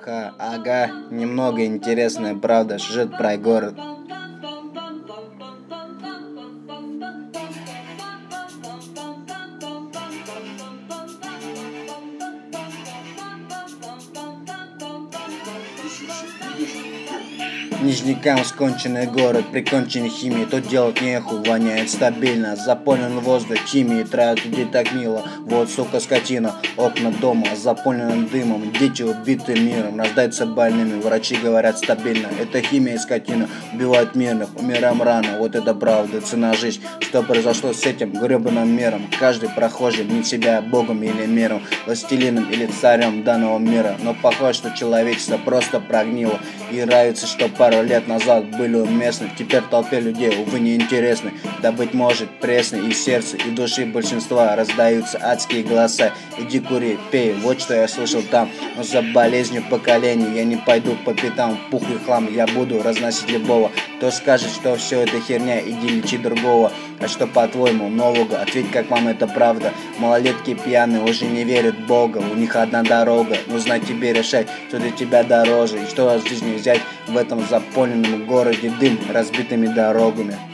Ага, немного интересная правда, сюжет про город. Нижнекамск, конченый город, приконченный химией. Тут делать нехуй, воняет стабильно. Заполнен воздух химией, травят людей так мило. Вот, сука, скотина, окна дома заполнены дымом. Дети убиты миром, рождаются больными. Врачи говорят стабильно, это химия и скотина. Убивают мирных, умираем рано, вот это правда, цена жизнь. Что произошло с этим гребаным миром? Каждый прохожий не себя богом или миром, властелином или царем данного мира. Но похоже, что человечество просто прогнило. И нравится, что пару лет назад были уместны, теперь толпе людей, увы, неинтересны. Да, быть может, пресны и сердце, и души большинства раздаются адские голоса. Иди кури, пей, вот что я слышал там. Но за болезнью поколений я не пойду по пятам, пух и хлам я буду разносить любого. Кто скажет, что все это херня, иди лечи другого. А что по-твоему нового? Ответь, как вам это правда. Малолетки пьяные уже не верят в Бога, у них одна дорога. Нужно тебе решать, что для тебя дороже, и что от жизни взять в этом заполненном городе дым разбитыми дорогами.